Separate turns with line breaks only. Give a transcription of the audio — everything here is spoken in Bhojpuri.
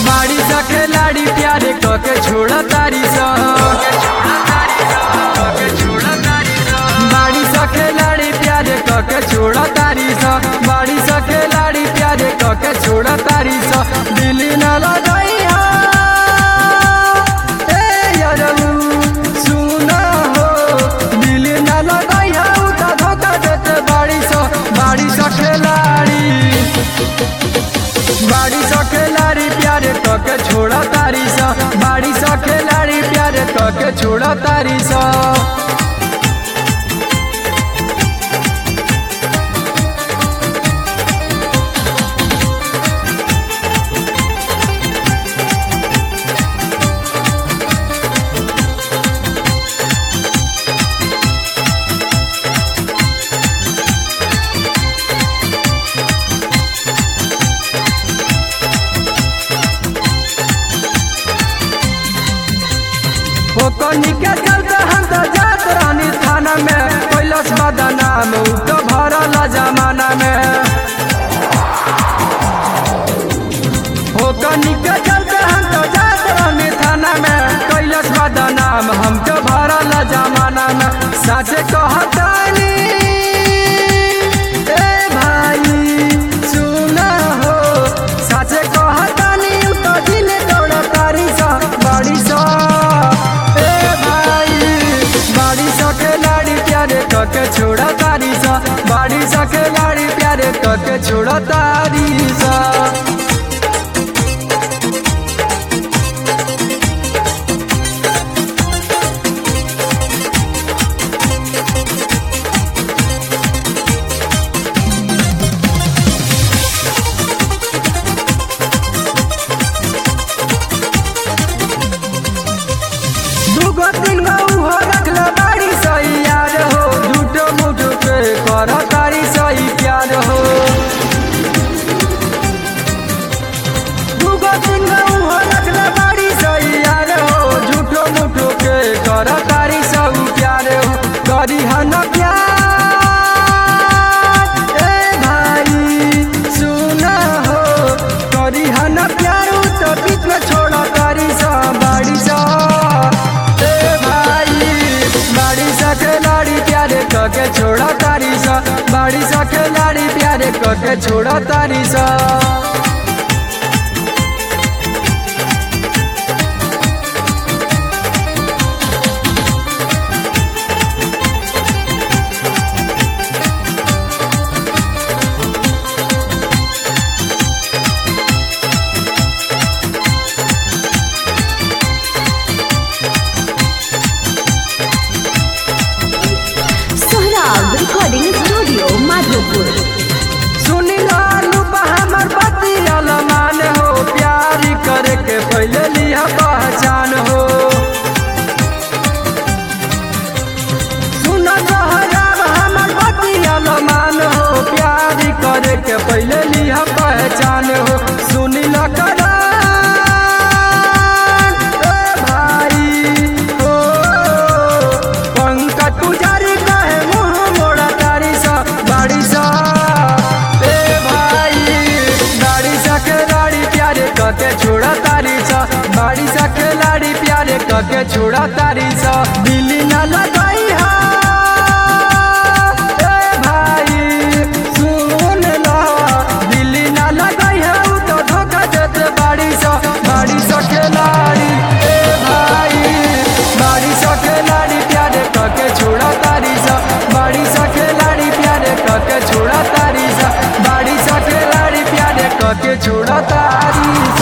बाड़ी सा खिलाड़ी प्यारे कके छोड़ा तारी सा बाड़ी सा खिलाड़ी प्यारे कके छोड़ा तारी सा बाड़ी सा खिलाड़ी प्यारे कके छोड़ा तारी सा दिल्ली न लगाइया सुना हो दिल्ली न लगाइया उता धोखा देते बाड़ी सा खिलाड़ी बाड़ी सा खिलाड़ी प्यारे कके छोड़ा तारी सा बाड़ी सा खिलाड़ी प्यारे कके छोड़ा तारी सा कनी के चलते हम तो जात रानी थाना में कैलस बदनाम तो भरल जमाना में कनी के चलते हम तो जात रानी थाना में कैलस बदनाम हम तो भरल जमाना में सच कहतानी ए भाई सुना हो सच कहतानी तो दिल दौड़ा तारी सा बड़ी सा कके छोड़ा तारी सा बाड़ी सा खिलाड़ी प्यारे कके छोड़ा तारी सा दुगो तीन गो रखले बाड़ी सही यार हो झूठो मूठो के कर तारी सही प्यार हो दुगो तीन गो रखले बाड़ी सही यार हो झूठो मूठो के कर तारी सब प्यार हो करी हन प्यार ए भाई सुना हो करी हन प्यार तो बीच में छोड़ा तारी सा बाड़ी सा प्यारे कके छोड़ा तारी सा बाड़ी सा खिलाड़ी प्यारे कके छोड़ा तारी सा
रिकॉर्डिंग स्टूडियो माधोपुर
सुनी लालू हमर बतिया मान हो प्यार करे के पहले लिया पहचान हो सुना हमर बतिया मान हो प्यार करे के पहले लिया पहचान हो सुनी ला भाई हो पंकज पुजारी कके छोड़ा तारी सा बाड़ी सा खिलाड़ी प्यारे कके छोड़ा तारी सा दिल्ली न लगाई ए भाई सुन ला दिल्ली न लगाई तो धोखा देते बाड़ी सा खिलाड़ी ए भाई बाड़ी सा खिलाड़ी प्यारे कके छोड़ा तारी सा बाड़ी सा खिलाड़ी प्यारे कके छोड़ा तारी सा बाड़ी सा खिलाड़ी प्यारे कके छोड़ा तारी